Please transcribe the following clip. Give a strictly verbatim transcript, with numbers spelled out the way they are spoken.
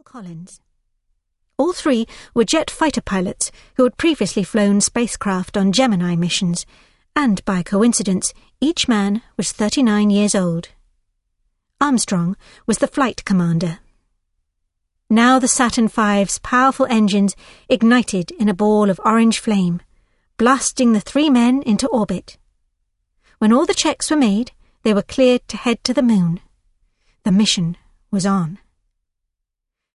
Collins. All three were jet fighter pilots who had previously flown spacecraft on Gemini missions, and by coincidence, each man was thirty-nine years old. Armstrong was the flight commander. Now the Saturn V's powerful engines ignited in a ball of orange flame, blasting the three men into orbit. When all the checks were made, they were cleared to head to the moon. The mission was on.